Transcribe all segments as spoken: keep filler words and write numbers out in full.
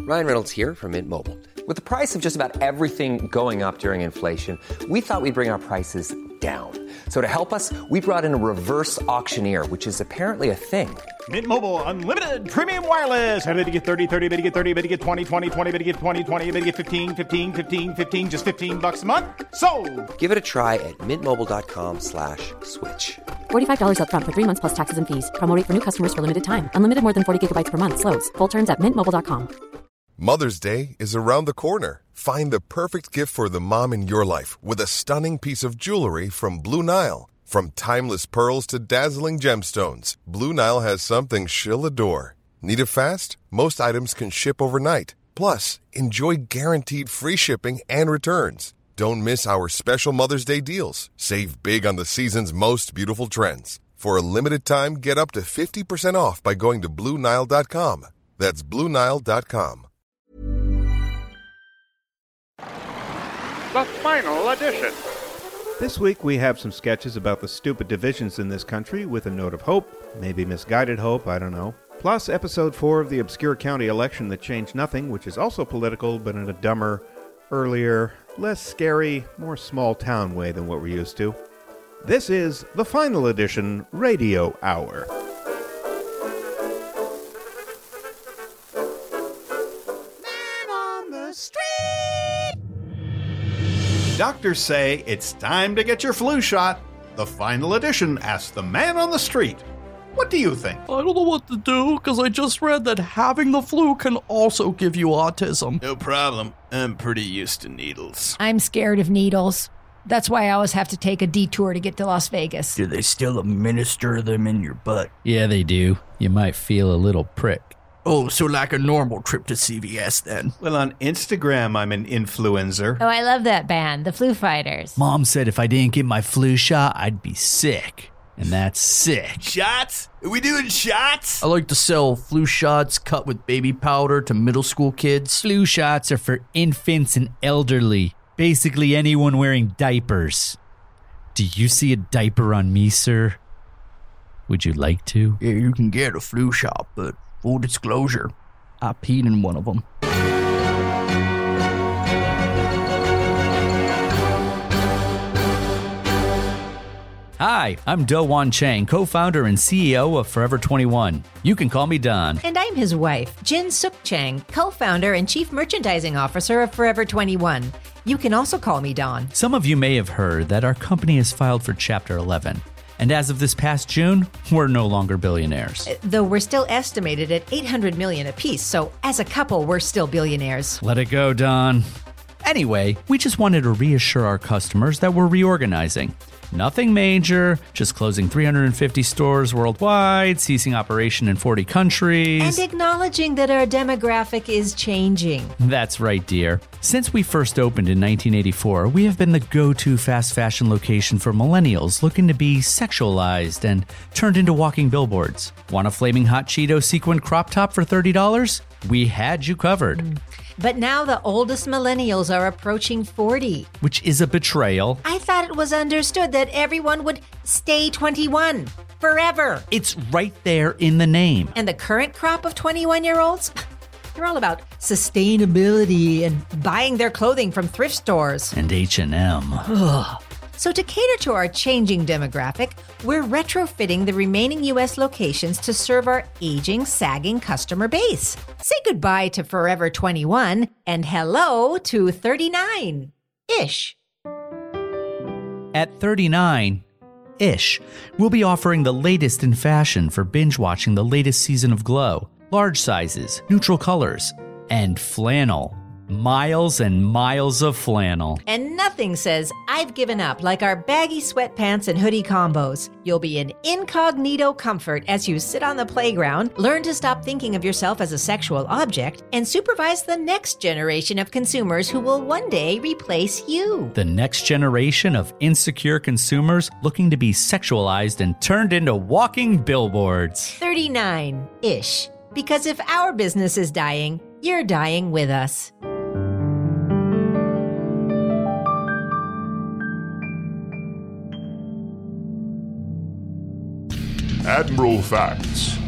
Ryan Reynolds here from Mint Mobile. With the price of just about everything going up during inflation, we thought we'd bring our prices down. So to help us, we brought in a reverse auctioneer, which is apparently a thing. Mint Mobile Unlimited Premium Wireless. How to get thirty, thirty, how to get thirty, how to get twenty, twenty, twenty, how to get twenty, twenty, how to get fifteen, fifteen, fifteen, fifteen, just fifteen bucks a month? Sold! Give it a try at mintmobile.com slash switch. forty-five dollars up front for three months plus taxes and fees. Promo rate for new customers for limited time. Unlimited more than forty gigabytes per month. Slows full terms at mint mobile dot com. Mother's Day is around the corner. Find the perfect gift for the mom in your life with a stunning piece of jewelry from Blue Nile. From timeless pearls to dazzling gemstones, Blue Nile has something she'll adore. Need it fast? Most items can ship overnight. Plus, enjoy guaranteed free shipping and returns. Don't miss our special Mother's Day deals. Save big on the season's most beautiful trends. For a limited time, get up to fifty percent off by going to Blue Nile dot com. That's Blue Nile dot com. The final edition. This week we have some sketches about the stupid divisions in this country with a note of hope, maybe misguided hope, I don't know. Plus episode four of the obscure county election that changed nothing, which is also political, but in a dumber, earlier, less scary, more small-town way than what we're used to. This is the Final Edition Radio Hour. Man on the street! Doctors say it's time to get your flu shot. The Final Edition asks the man on the street. What do you think? I don't know what to do, because I just read that having the flu can also give you autism. No problem. I'm pretty used to needles. I'm scared of needles. That's why I always have to take a detour to get to Las Vegas. Do they still administer them in your butt? Yeah, they do. You might feel a little prick. Oh, so like a normal trip to C V S then. Well, on Instagram, I'm an influencer. Oh, I love that band, the Flu Fighters. Mom said if I didn't get my flu shot, I'd be sick. And that's sick. Shots? Are we doing shots? I like to sell flu shots cut with baby powder to middle school kids. Flu shots are for infants and elderly. Basically anyone wearing diapers. Do you see a diaper on me, sir? Would you like to? Yeah, you can get a flu shot, but full disclosure, I peed in one of them. Hi, I'm Do Wan Chang, co-founder and C E O of Forever twenty-one. You can call me Don. And I'm his wife, Jin Suk Chang, co-founder and chief merchandising officer of Forever twenty-one. You can also call me Dawn. Some of you may have heard that our company has filed for Chapter eleven. And as of this past June, we're no longer billionaires. Though we're still estimated at eight hundred million apiece, so as a couple, we're still billionaires. Let it go, Don. Anyway, we just wanted to reassure our customers that we're reorganizing. Nothing major, just closing three hundred fifty stores worldwide, ceasing operation in forty countries. And acknowledging that our demographic is changing. That's right, dear. Since we first opened in nineteen eighty-four, we have been the go-to fast fashion location for millennials looking to be sexualized and turned into walking billboards. Want a flaming hot Cheeto sequin crop top for thirty dollars? We had you covered. Mm. But now the oldest millennials are approaching forty. Which is a betrayal. I thought it was understood that everyone would stay twenty-one forever. It's right there in the name. And the current crop of twenty-one-year-olds, they're all about sustainability and buying their clothing from thrift stores. And H and M. Ugh. So to cater to our changing demographic, we're retrofitting the remaining U S locations to serve our aging, sagging customer base. Say goodbye to Forever twenty-one and hello to thirty-nine-ish. At thirty-nine-ish, we'll be offering the latest in fashion for binge watching the latest season of Glow, large sizes, neutral colors, and flannel. Miles and miles of flannel. And nothing says I've given up like our baggy sweatpants and hoodie combos. You'll be in incognito comfort as you sit on the playground, learn to stop thinking of yourself as a sexual object, and supervise the next generation of consumers who will one day replace you. The next generation of insecure consumers looking to be sexualized and turned into walking billboards. thirty-nine-ish. Because if our business is dying, you're dying with us. Admiral Facts,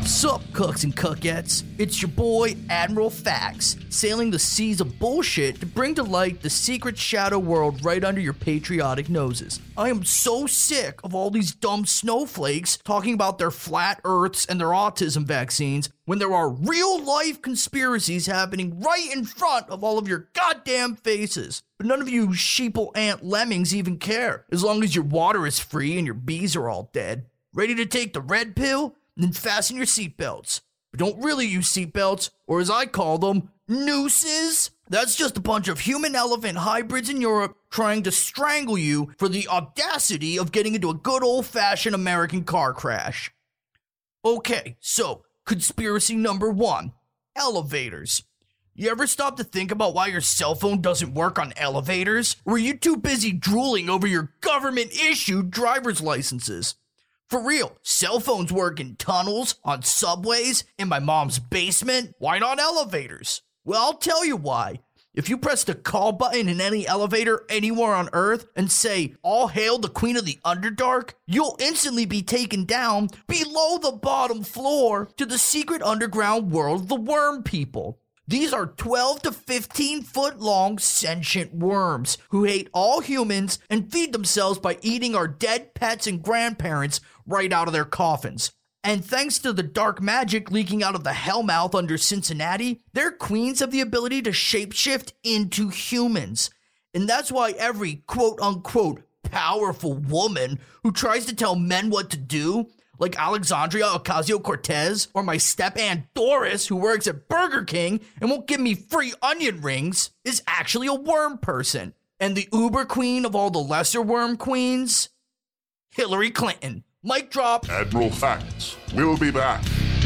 Sup, cucks and cuckettes? It's your boy, Admiral Fax, sailing the seas of bullshit to bring to light the secret shadow world right under your patriotic noses. I am so sick of all these dumb snowflakes talking about their flat earths and their autism vaccines when there are real-life conspiracies happening right in front of all of your goddamn faces. But none of you sheeple ant lemmings even care, as long as your water is free and your bees are all dead. Ready to take the red pill? Then fasten your seatbelts. But don't really use seatbelts, or as I call them, nooses. That's just a bunch of human-elephant hybrids in Europe trying to strangle you for the audacity of getting into a good old-fashioned American car crash. Okay, so, conspiracy number one, elevators. You ever stop to think about why your cell phone doesn't work on elevators? Or are you too busy drooling over your government-issued driver's licenses? For real, cell phones work in tunnels, on subways, in my mom's basement. Why not elevators? Well, I'll tell you why. If you press the call button in any elevator anywhere on Earth and say, "All hail the Queen of the Underdark," you'll instantly be taken down below the bottom floor to the secret underground world of the worm people. These are twelve to fifteen foot long sentient worms who hate all humans and feed themselves by eating our dead pets and grandparents right out of their coffins. And thanks to the dark magic leaking out of the Hellmouth under Cincinnati, their queens have the ability to shapeshift into humans. And that's why every quote-unquote powerful woman who tries to tell men what to do, like Alexandria Ocasio-Cortez or my step-aunt Doris, who works at Burger King and won't give me free onion rings, is actually a worm person. And the uber queen of all the lesser worm queens? Hillary Clinton. Mic drop. Admiral Facts. We'll be back.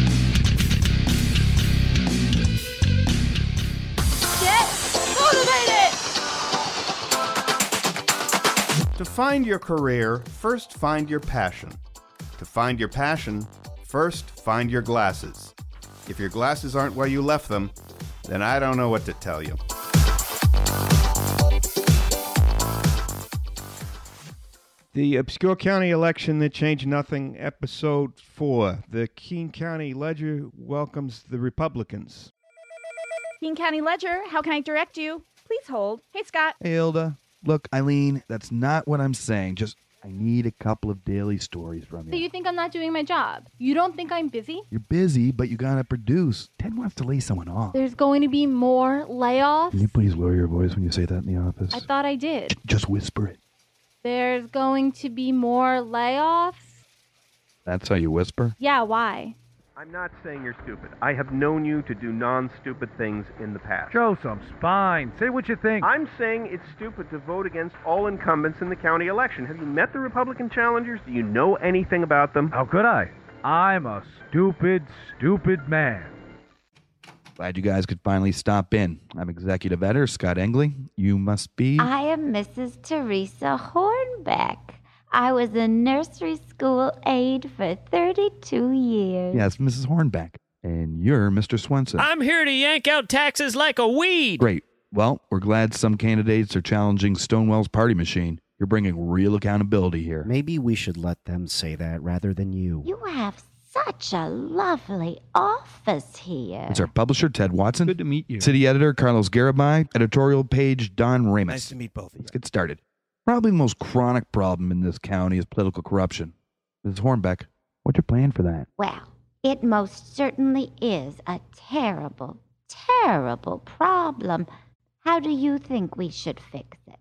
Get motivated! To find your career, first find your passion. To find your passion, first find your glasses. If your glasses aren't where you left them, then I don't know what to tell you. The Obscure County Election That Changed Nothing, Episode four. The Keene County Ledger welcomes the Republicans. Keene County Ledger, how can I direct you? Please hold. Hey, Scott. Hey, Hilda. Look, Eileen, that's not what I'm saying. Just, I need a couple of daily stories from you. So you think I'm not doing my job? You don't think I'm busy? You're busy, but you gotta produce. Ted wants to lay someone off. There's going to be more layoffs? Can you please lower your voice when you say that in the office? I thought I did. J- just whisper it. There's going to be more layoffs? That's how you whisper? Yeah, why? I'm not saying you're stupid. I have known you to do non-stupid things in the past. Show some spine. Say what you think. I'm saying it's stupid to vote against all incumbents in the county election. Have you met the Republican challengers? Do you know anything about them? How could I? I'm a stupid, stupid man. Glad you guys could finally stop in. I'm executive editor Scott Engley. You must be... I am Missus Teresa Hornbeck. I was a nursery school aide for thirty-two years. Yes, Missus Hornbeck. And you're Mister Swenson. I'm here to yank out taxes like a weed. Great. Well, we're glad some candidates are challenging Stonewall's party machine. You're bringing real accountability here. Maybe we should let them say that rather than you. You have such a lovely office here. It's our publisher, Ted Watson. Good to meet you. City editor, Carlos Garibay. Editorial page, Don Ramos. Nice to meet both of you. Let's get started. Probably the most chronic problem in this county is political corruption. Missus Hornbeck, what's your plan for that? Well, it most certainly is a terrible, terrible problem. How do you think we should fix it?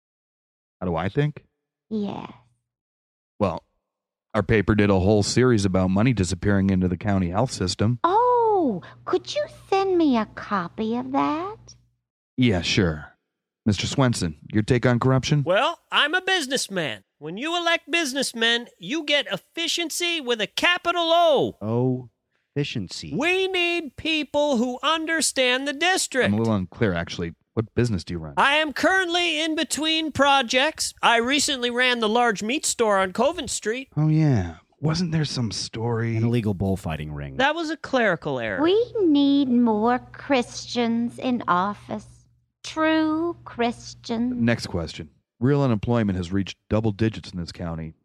How do I think? Yes. Well, our paper did a whole series about money disappearing into the county health system. Oh, could you send me a copy of that? Yeah, sure. Mister Swenson, your take on corruption? Well, I'm a businessman. When you elect businessmen, you get efficiency with a capital O. Oh, efficiency. We need people who understand the district. I'm a little unclear, actually. What business do you run? I am currently in between projects. I recently ran the large meat store on Covent Street. Oh, yeah. Wasn't there some story? An illegal bullfighting ring. That was a clerical error. We need more Christians in office. True Christians. Next question. Real unemployment has reached double digits in this county.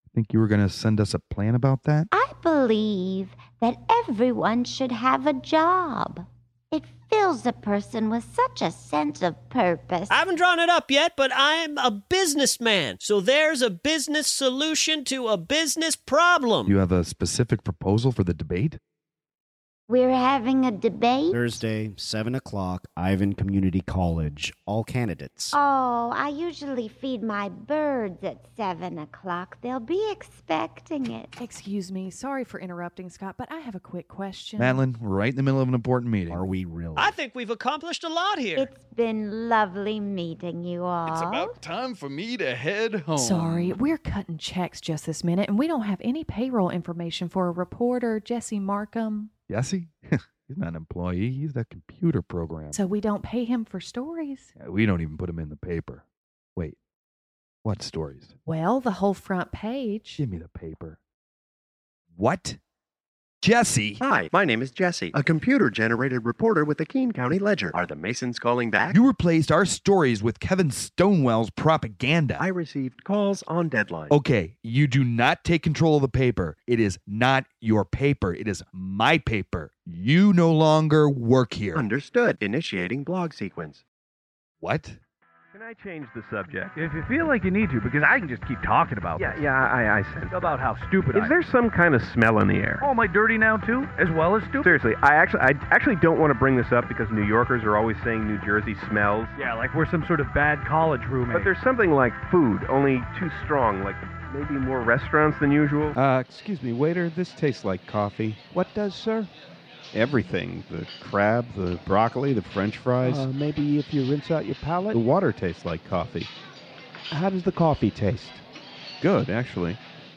Think you were going to send us a plan about that? I believe that everyone should have a job. It fills a person with such a sense of purpose. I haven't drawn it up yet, but I'm a businessman. So there's a business solution to a business problem. You have a specific proposal for the debate? We're having a debate? Thursday, seven o'clock, Ivan Community College. All candidates. Oh, I usually feed my birds at seven o'clock. They'll be expecting it. Excuse me. Sorry for interrupting, Scott, but I have a quick question. Madeline, we're right in the middle of an important meeting. Are we really? I think we've accomplished a lot here. It's been lovely meeting you all. It's about time for me to head home. Sorry, we're cutting checks just this minute, and we don't have any payroll information for a reporter, Jesse Markham. Jesse? He's not an employee. He's a computer program. So we don't pay him for stories? Yeah, we don't even put him in the paper. Wait, what stories? Well, the whole front page. Give me the paper. What? Jesse? Hi, my name is Jesse, a computer-generated reporter with the Keene County Ledger. Are the Masons calling back? You replaced our stories with Kevin Stonewell's propaganda. I received calls on deadline. Okay, you do not take control of the paper. It is not your paper. It is my paper. You no longer work here. Understood. Initiating blog sequence. What? Can I change the subject? If you feel like you need to, because I can just keep talking about Yeah, this. yeah, I, I said. About how stupid I Is am. there some kind of smell in the air? Oh, am I dirty now too? As well as stupid? Seriously, I actually, I actually don't want to bring this up because New Yorkers are always saying New Jersey smells. Yeah, like we're some sort of bad college roommate. But there's something like food, only too strong, like maybe more restaurants than usual. Uh, excuse me, waiter, this tastes like coffee. What does, sir? Everything. The crab, the broccoli, the french fries. Uh, maybe if you rinse out your palate? The water tastes like coffee. How does the coffee taste? Good, actually.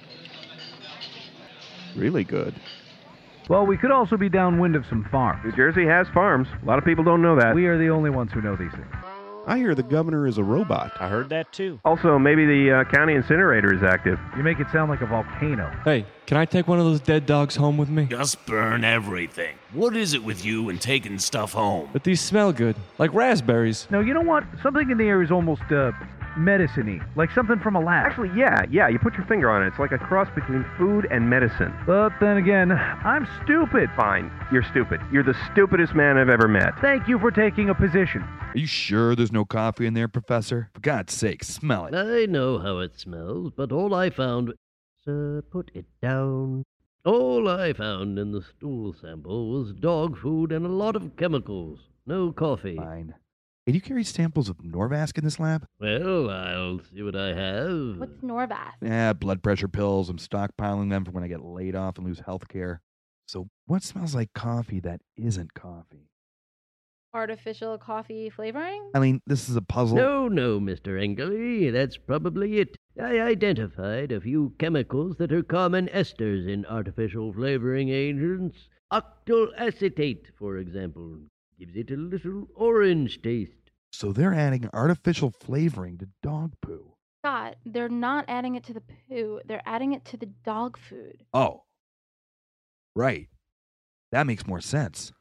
Really good. Well, we could also be downwind of some farms. New Jersey has farms. A lot of people don't know that. We are the only ones who know these things. I hear the governor is a robot. I heard that too. Also, maybe the uh, county incinerator is active. You make it sound like a volcano. Hey, can I take one of those dead dogs home with me? Just burn everything. What is it with you and taking stuff home? But these smell good, like raspberries. No, you know what? Something in the air is almost, uh, medicine-y. Like something from a lab. Actually, yeah, yeah, you put your finger on it. It's like a cross between food and medicine. But then again, I'm stupid. Fine, you're stupid. You're the stupidest man I've ever met. Thank you for taking a position. Are you sure there's no coffee in there, Professor? For God's sake, smell it. I know how it smells, but all I found... Sir, put it down. All I found in the stool sample was dog food and a lot of chemicals. No coffee. Fine. Hey, do you carry samples of Norvasc in this lab? Well, I'll see what I have. What's Norvasc? Yeah, blood pressure pills. I'm stockpiling them for when I get laid off and lose health care. So what smells like coffee that isn't coffee? Artificial coffee flavoring? I mean, this is a puzzle. No, no, Mister Engley, that's probably it. I identified a few chemicals that are common esters in artificial flavoring agents. Octyl acetate, for example, gives it a little orange taste. So they're adding artificial flavoring to dog poo. Scott, they're not adding it to the poo. They're adding it to the dog food. Oh. Right. That makes more sense.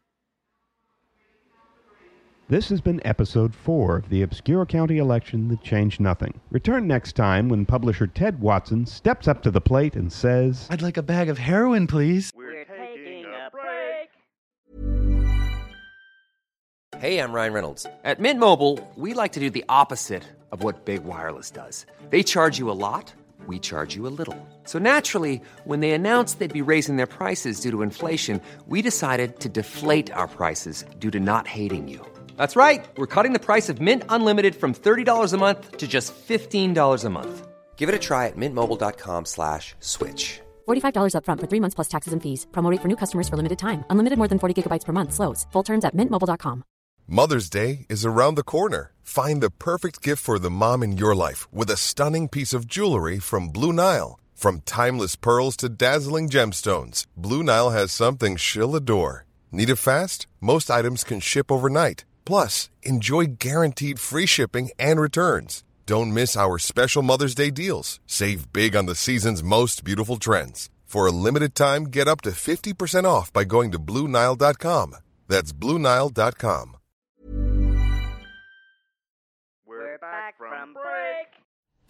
This has been episode four of the Obscure County election that changed nothing. Return next time when publisher Ted Watson steps up to the plate and says, I'd like a bag of heroin, please. We're taking a break. Hey, I'm Ryan Reynolds. At Mint Mobile, we like to do the opposite of what Big Wireless does. They charge you a lot, we charge you a little. So naturally, when they announced they'd be raising their prices due to inflation, we decided to deflate our prices due to not hating you. That's right. We're cutting the price of Mint Unlimited from thirty dollars a month to just fifteen dollars a month. Give it a try at mintmobile.com slash switch. forty-five dollars up front for three months plus taxes and fees. Promo rate for new customers for limited time. Unlimited more than forty gigabytes per month. Slows full terms at mint mobile dot com. Mother's Day is around the corner. Find the perfect gift for the mom in your life with a stunning piece of jewelry from Blue Nile. From timeless pearls to dazzling gemstones, Blue Nile has something she'll adore. Need it fast? Most items can ship overnight. Plus, enjoy guaranteed free shipping and returns. Don't miss our special Mother's Day deals. Save big on the season's most beautiful trends. For a limited time, get up to fifty percent off by going to Blue Nile dot com. That's Blue Nile dot com. We're back from break.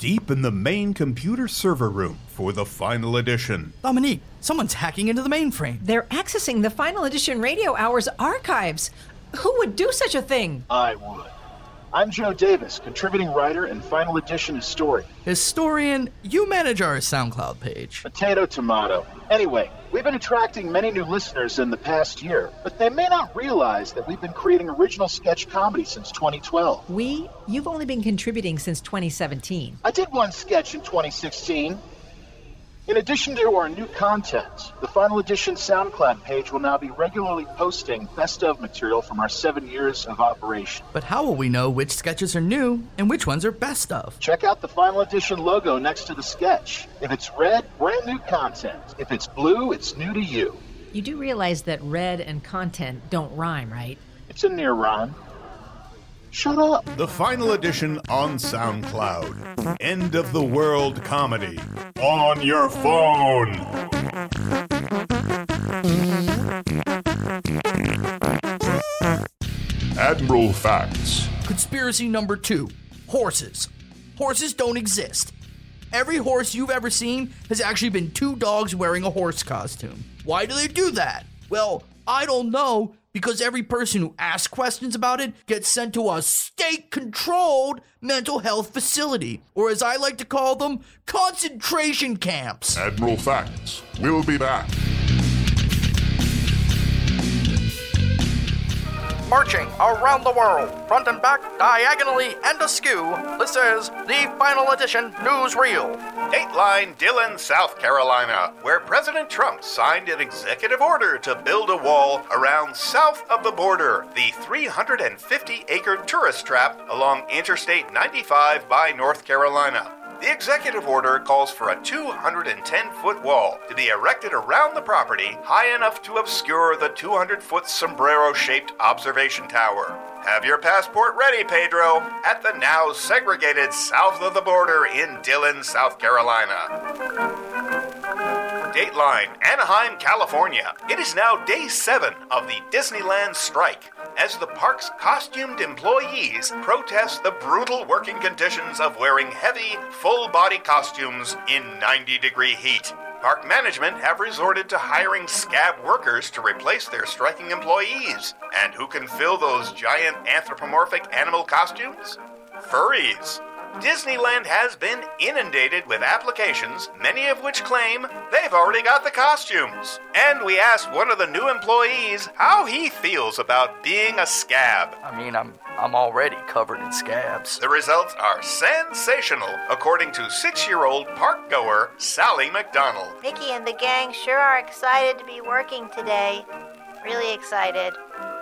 deep in the main computer server room for the final edition. Dominique, someone's hacking into the mainframe. They're accessing the Final Edition Radio Hours archives. Who would do such a thing? I would. I'm Joe Davis, contributing writer and Final Edition historian. Historian, you manage our SoundCloud page. Potato, tomato. Anyway, we've been attracting many new listeners in the past year, but they may not realize that we've been creating original sketch comedy since twenty twelve. We? You've only been contributing since twenty seventeen. I did one sketch in twenty sixteen. In addition to our new content, the Final Edition SoundCloud page will now be regularly posting best-of material from our seven years of operation. But how will we know which sketches are new and which ones are best of? Check out the Final Edition logo next to the sketch. If it's red, brand new content. If it's blue, it's new to you. You do realize that red and content don't rhyme, right? It's a near rhyme. Shut up. The Final Edition on SoundCloud. End of the world comedy. On your phone. Admiral Facts. Conspiracy number two. Horses. Horses don't exist. Every horse you've ever seen has actually been two dogs wearing a horse costume. Why do they do that? Well, I don't know, because every person who asks questions about it gets sent to a state-controlled mental health facility, or as I like to call them, concentration camps. Admiral Facts. We'll be back. Marching around the world, front and back, diagonally and askew, this is the Final Edition Newsreel. Dateline, Dillon, South Carolina, where President Trump signed an executive order to build a wall around south of the border, the three hundred fifty acre tourist trap along Interstate ninety-five by North Carolina. The executive order calls for a two hundred ten foot wall to be erected around the property high enough to obscure the two hundred foot sombrero-shaped observation tower. Have your passport ready, Pedro, at the now segregated south of the border in Dillon, South Carolina. Dateline, Anaheim, California. It is now day seven of the Disneyland strike, as the park's costumed employees protest the brutal working conditions of wearing heavy, full-body costumes in ninety degree heat. Park management have resorted to hiring scab workers to replace their striking employees. And who can fill those giant anthropomorphic animal costumes? Furries. Disneyland has been inundated with applications, many of which claim they've already got the costumes. And we asked one of the new employees how he feels about being a scab. I mean, I'm I'm already covered in scabs. The results are sensational, according to six-year-old park goer Sally McDonald. Mickey and the gang sure are excited to be working today. Really excited.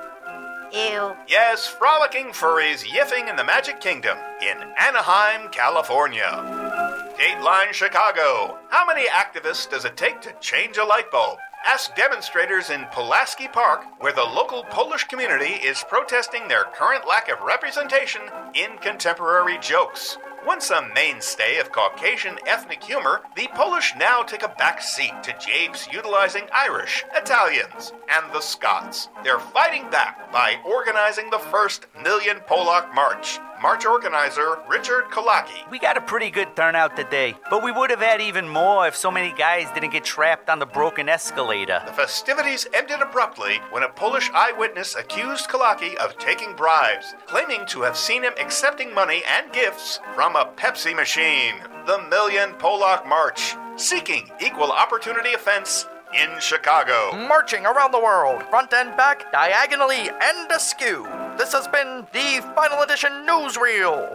Ew. Yes, frolicking furries yiffing in the Magic Kingdom in Anaheim, California. Dateline Chicago. How many activists does it take to change a light bulb? Ask demonstrators in Pulaski Park, where the local Polish community is protesting their current lack of representation in contemporary jokes. Once a mainstay of Caucasian ethnic humor, the Polish now take a back seat to japes utilizing Irish, Italians, and the Scots. They're fighting back by organizing the first Million Polak March. March organizer Richard Kolaki. We got a pretty good turnout today, but we would have had even more if so many guys didn't get trapped on the broken escalator. The festivities ended abruptly when a Polish eyewitness accused Kolaki of taking bribes, claiming to have seen him accepting money and gifts from a Pepsi machine. The Million Polak March, seeking equal opportunity offense in Chicago. Marching around the world, front and back, diagonally and askew. This has been the Final Edition Newsreel.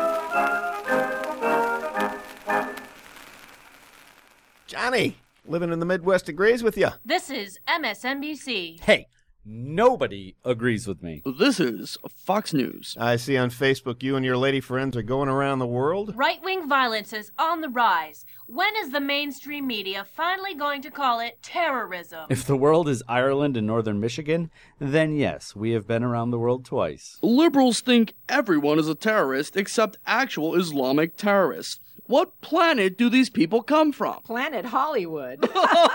Johnny, living in the Midwest agrees with you. This is M S N B C. Hey, nobody agrees with me. This is Fox News. I see on Facebook you and your lady friends are going around the world. Right-wing violence is on the rise. When is the mainstream media finally going to call it terrorism? If the world is Ireland and northern Michigan, then yes, we have been around the world twice. Liberals think everyone is a terrorist except actual Islamic terrorists. What planet do these people come from? Planet Hollywood.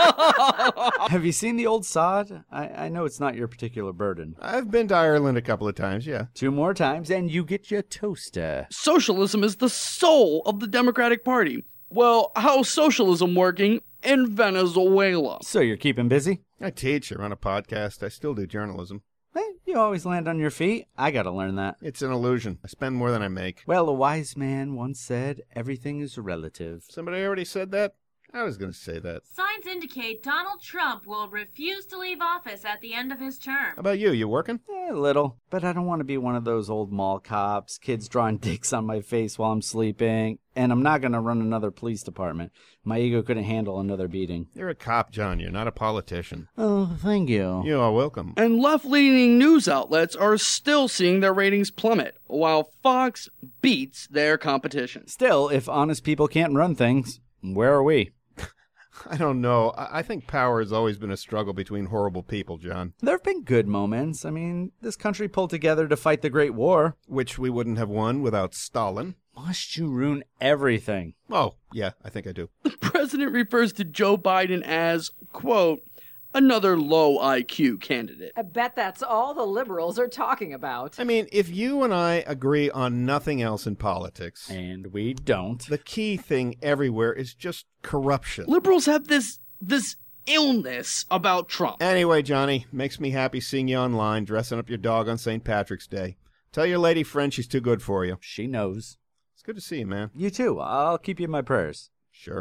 Have you seen the old sod? I, I know it's not your particular burden. I've been to Ireland a couple of times, yeah. Two more times, and you get your toaster. Socialism is the soul of the Democratic Party. Well, how's socialism working in Venezuela? So you're keeping busy? I teach, I run a podcast, I still do journalism. Hey, you always land on your feet. I gotta learn that. It's an illusion. I spend more than I make. Well, a wise man once said, everything is relative. Somebody already said that? I was going to say that. Signs indicate Donald Trump will refuse to leave office at the end of his term. How about you? You working? Eh, a little. But I don't want to be one of those old mall cops, kids drawing dicks on my face while I'm sleeping. And I'm not going to run another police department. My ego couldn't handle another beating. You're a cop, John. You're not a politician. Oh, thank you. You are welcome. And left-leaning news outlets are still seeing their ratings plummet, while Fox beats their competition. Still, if honest people can't run things, where are we? I don't know. I think power has always been a struggle between horrible people, John. There have been good moments. I mean, this country pulled together to fight the Great War. Which we wouldn't have won without Stalin. Must you ruin everything? Oh, yeah, I think I do. The president refers to Joe Biden as, quote, another low I Q candidate. I bet that's all the liberals are talking about. I mean, if you and I agree on nothing else in politics, and we don't, the key thing everywhere is just corruption. Liberals have this this illness about Trump. Anyway, Johnny, makes me happy seeing you online, dressing up your dog on Saint Patrick's Day. Tell your lady friend she's too good for you. She knows. It's good to see you, man. You too. I'll keep you in my prayers. Sure.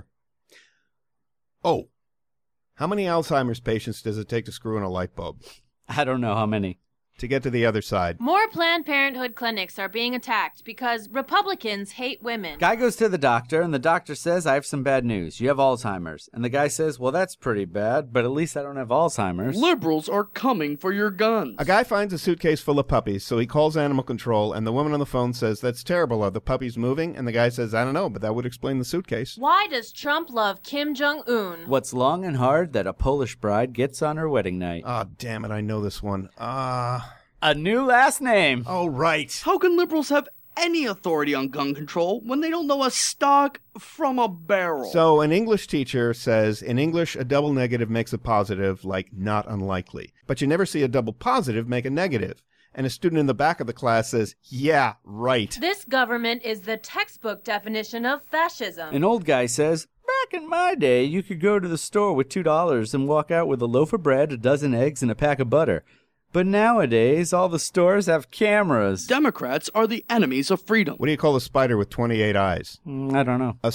Oh. How many Alzheimer's patients does it take to screw in a light bulb? I don't know how many. To get to the other side. More Planned Parenthood clinics are being attacked because Republicans hate women. Guy goes to the doctor, and the doctor says, I have some bad news. You have Alzheimer's. And the guy says, well, that's pretty bad, but at least I don't have Alzheimer's. Liberals are coming for your guns. A guy finds a suitcase full of puppies, so he calls animal control, and the woman on the phone says, that's terrible. Are the puppies moving? And the guy says, I don't know, but that would explain the suitcase. Why does Trump love Kim Jong-un? What's long and hard that a Polish bride gets on her wedding night? Oh, damn it, I know this one. Ah... Uh... A new last name. Oh, right. How can liberals have any authority on gun control when they don't know a stock from a barrel? So an English teacher says, in English, a double negative makes a positive, like not unlikely. But you never see a double positive make a negative. And a student in the back of the class says, yeah, right. This government is the textbook definition of fascism. An old guy says, back in my day, you could go to the store with two dollars and walk out with a loaf of bread, a dozen eggs, and a pack of butter. But nowadays, all the stores have cameras. Democrats are the enemies of freedom. What do you call a spider with twenty-eight eyes? Mm, I don't know. A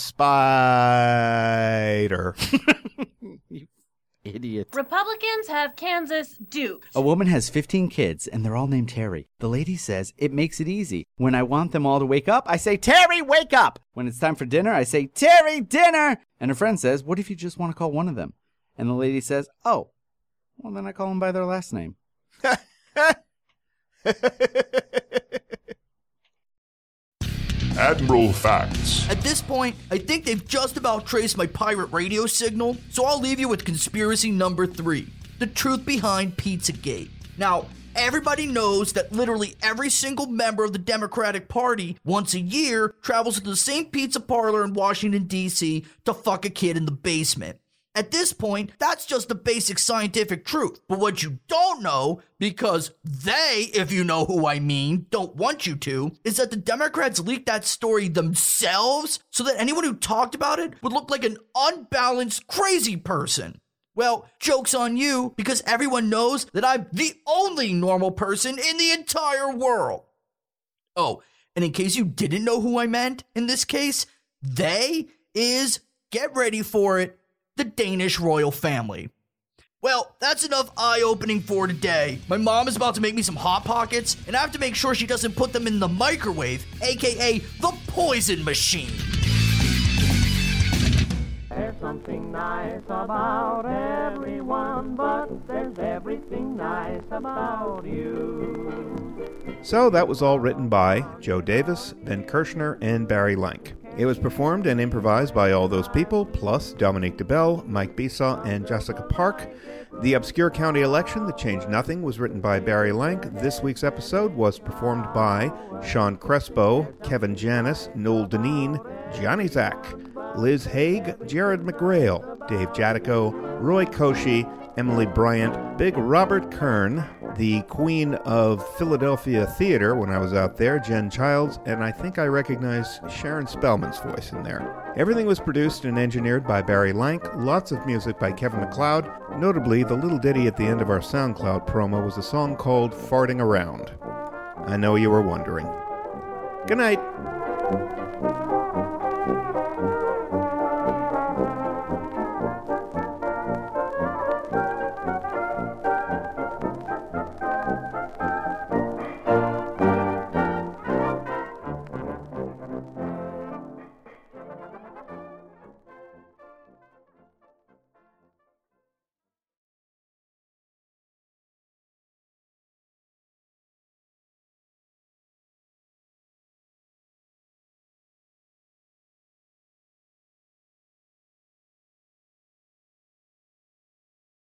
spider. You idiot. Republicans have Kansas duped. A woman has fifteen kids, and they're all named Terry. The lady says, it makes it easy. When I want them all to wake up, I say, Terry, wake up! When it's time for dinner, I say, Terry, dinner! And her friend says, what if you just want to call one of them? And the lady says, oh, well, then I call them by their last name. Admiral Facts. At this point, I think they've just about traced my pirate radio signal, so I'll leave you with conspiracy number three, the truth behind Pizzagate. Now, everybody knows that literally every single member of the Democratic Party, once a year, travels to the same pizza parlor in Washington, D C to fuck a kid in the basement. At this point, that's just the basic scientific truth. But what you don't know, because they, if you know who I mean, don't want you to, is that the Democrats leaked that story themselves so that anyone who talked about it would look like an unbalanced, crazy person. Well, joke's on you, because everyone knows that I'm the only normal person in the entire world. Oh, and in case you didn't know who I meant in this case, they is, get ready for it, the Danish royal family. Well, that's enough eye-opening for today. My mom is about to make me some Hot Pockets, and I have to make sure she doesn't put them in the microwave, aka the poison machine. There's something nice about everyone, but there's everything nice about you. So that was all written by Joe Davis, Ben Kirshner, and Barry Lank. It was performed and improvised by all those people, plus Dominique DeBell, Mike Besaw, and Jessica Park. The Obscure County Election That Changed Nothing was written by Barry Lank. This week's episode was performed by Sean Crespo, Kevin Janis, Noel Deneen, Johnny Zach, Liz Haig, Jared McGrail, Dave Jadico, Roy Koshy, Emily Bryant, Big Robert Kern, the Queen of Philadelphia Theater when I was out there, Jen Childs, and I think I recognize Sharon Spellman's voice in there. Everything was produced and engineered by Barry Lank, lots of music by Kevin MacLeod. Notably, the little ditty at the end of our SoundCloud promo was a song called Farting Around. I know you were wondering. Good night.